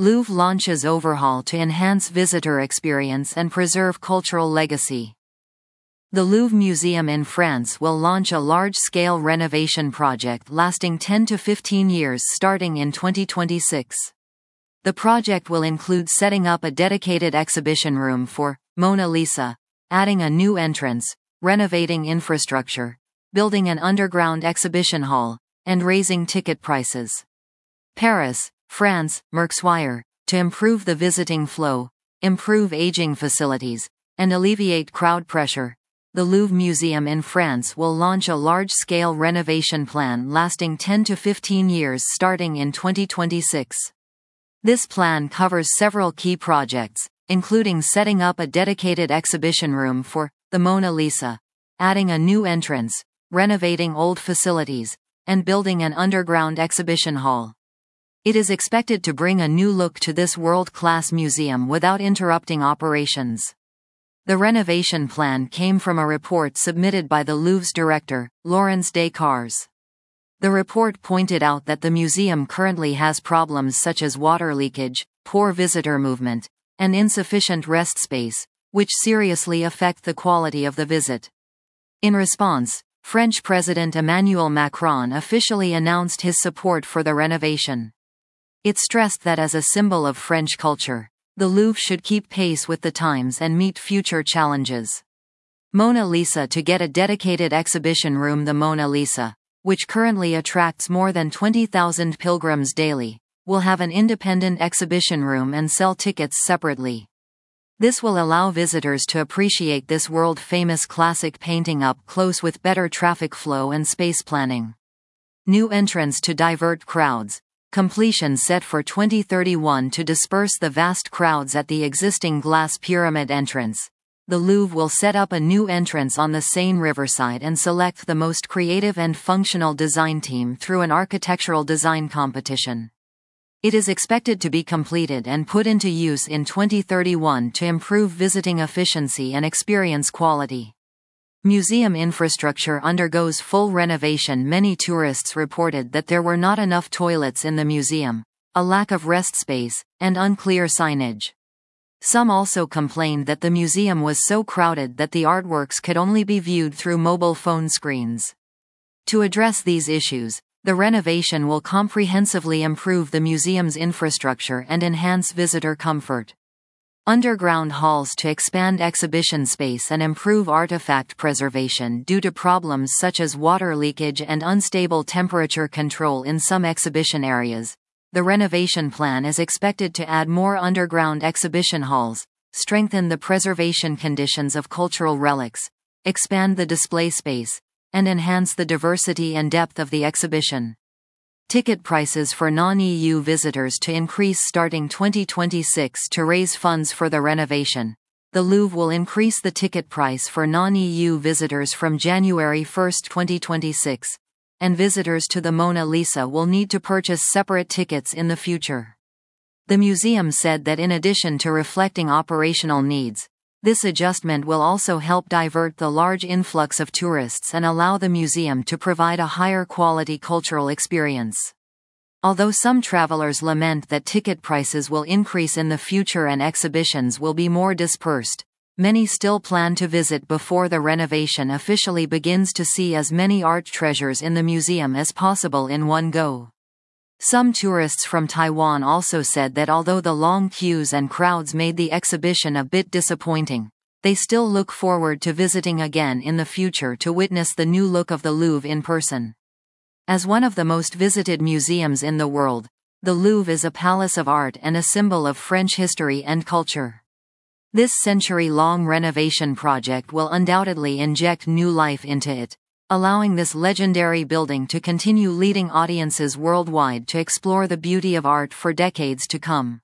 Louvre launches overhaul to enhance visitor experience and preserve cultural legacy. The Louvre Museum in France will launch a large-scale renovation project lasting 10 to 15 years starting in 2026. The project will include setting up a dedicated exhibition room for Mona Lisa, adding a new entrance, renovating infrastructure, building an underground exhibition hall, and raising ticket prices. Paris, France, Merxwire, to improve the visiting flow, improve aging facilities, and alleviate crowd pressure. The Louvre Museum in France will launch a large-scale renovation plan lasting 10 to 15 years starting in 2026. This plan covers several key projects, including setting up a dedicated exhibition room for the Mona Lisa, adding a new entrance, renovating old facilities, and building an underground exhibition hall. It is expected to bring a new look to this world-class museum without interrupting operations. The renovation plan came from a report submitted by the Louvre's director, Laurence Descartes. The report pointed out that the museum currently has problems such as water leakage, poor visitor movement, and insufficient rest space, which seriously affect the quality of the visit. In response, French President Emmanuel Macron officially announced his support for the renovation. It stressed that as a symbol of French culture, the Louvre should keep pace with the times and meet future challenges. Mona Lisa to get a dedicated exhibition room. The Mona Lisa, which currently attracts more than 20,000 pilgrims daily, will have an independent exhibition room and sell tickets separately. This will allow visitors to appreciate this world-famous classic painting up close with better traffic flow and space planning. New entrance to divert crowds. Completion set for 2031 to disperse the vast crowds at the existing glass pyramid entrance. The Louvre will set up a new entrance on the Seine riverside and select the most creative and functional design team through an architectural design competition. It is expected to be completed and put into use in 2031 to improve visiting efficiency and experience quality. Museum infrastructure undergoes full renovation. Many tourists reported that there were not enough toilets in the museum, a lack of rest space, and unclear signage. Some also complained that the museum was so crowded that the artworks could only be viewed through mobile phone screens. To address these issues, the renovation will comprehensively improve the museum's infrastructure and enhance visitor comfort. Underground halls to expand exhibition space and improve artifact preservation due to problems such as water leakage and unstable temperature control in some exhibition areas. The renovation plan is expected to add more underground exhibition halls, strengthen the preservation conditions of cultural relics, expand the display space, and enhance the diversity and depth of the exhibition. Ticket prices for non-EU visitors to increase starting 2026 to raise funds for the renovation. The Louvre will increase the ticket price for non-EU visitors from January 1, 2026. And visitors to the Mona Lisa will need to purchase separate tickets in the future. The museum said that in addition to reflecting operational needs, this adjustment will also help divert the large influx of tourists and allow the museum to provide a higher quality cultural experience. Although some travelers lament that ticket prices will increase in the future and exhibitions will be more dispersed, many still plan to visit before the renovation officially begins to see as many art treasures in the museum as possible in one go. Some tourists from Taiwan also said that although the long queues and crowds made the exhibition a bit disappointing, they still look forward to visiting again in the future to witness the new look of the Louvre in person. As one of the most visited museums in the world, the Louvre is a palace of art and a symbol of French history and culture. This century-long renovation project will undoubtedly inject new life into it, allowing this legendary building to continue leading audiences worldwide to explore the beauty of art for decades to come.